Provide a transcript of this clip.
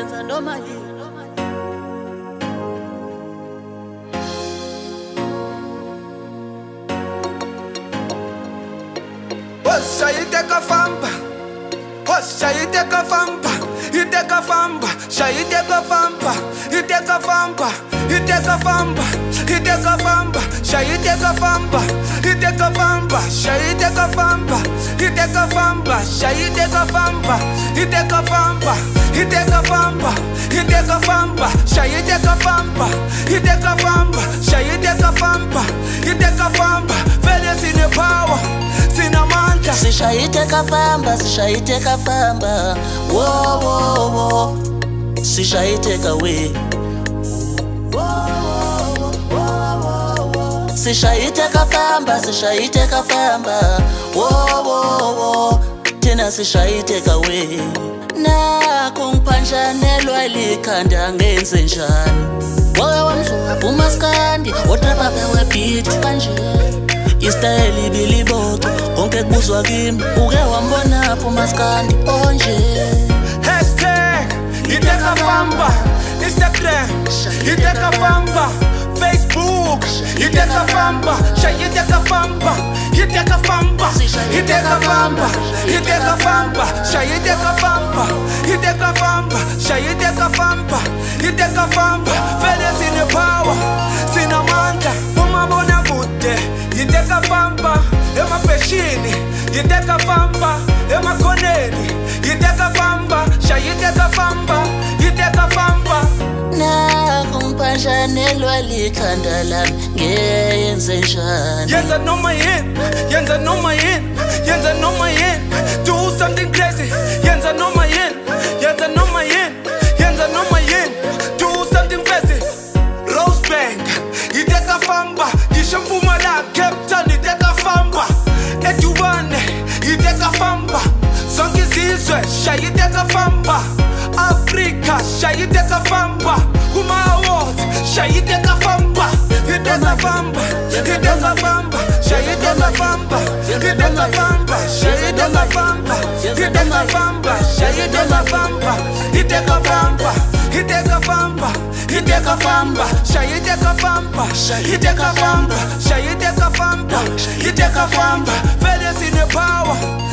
yenza noma yini. Shayiteka famba, shayiteka famba, iteka famba, shayiteka famba, iteka famba, iteka famba, iteka famba, shayiteka famba, iteka famba, shayiteka famba, iteka famba, shayiteka famba, iteka famba, iteka famba, iteka famba, shayiteka famba, iteka famba, shayiteka famba, iteka famba, vele sine power. Sishayiteka famba, sishayiteka famba. Wo wo wo. Sishayiteka we. Wo wo wo. Sishayiteka famba, sishayiteka famba. Wo wo wo. Tena sishayiteka we. Na kumpanjanelwa likhanda ngenze njani. Wowe wamhlupha umaskandi, otrapa bewe beat kanje. Istyle biliboto konke kubuzwa kimi uke wambona apho maskandi onje. Hashtag iteka famba, Instagram iteka famba, Facebook iteka famba, shayiteka famba, iteka famba, iteka famba, iteka famba, shayiteka famba, iteka famba, shayiteka famba, iteka famba, vele sine power, sina manda, umabona kude. Iteka famba, emapeshini, iteka famba, emakoneni, iteka famba, shayiteka famba, iteka famba. Na kumpanjanelwa likhanda lami ngenze njani. Yenza noma yini, yenza noma yini, yenza noma yini. Do something crazy, yenza noma yini, yenza noma yini, yenza noma yini. Do something crazy. Rosebank, iteka famba, Gishampuma la Cape Town, iteka famba. Eduwane, iteka famba. Zonke izizwe, shayiteka famba. Africa, shayiteka famba. Kuma awards, shayiteka famba. Iteka famba, iteka famba. Shayiteka famba, iteka famba. Shayiteka famba, iteka famba. Shayiteka famba, iteka famba. Iteka famba, iteka famba. Shayiteka famba, iteka famba. Shayiteka famba, iteka famba. Vele sine power.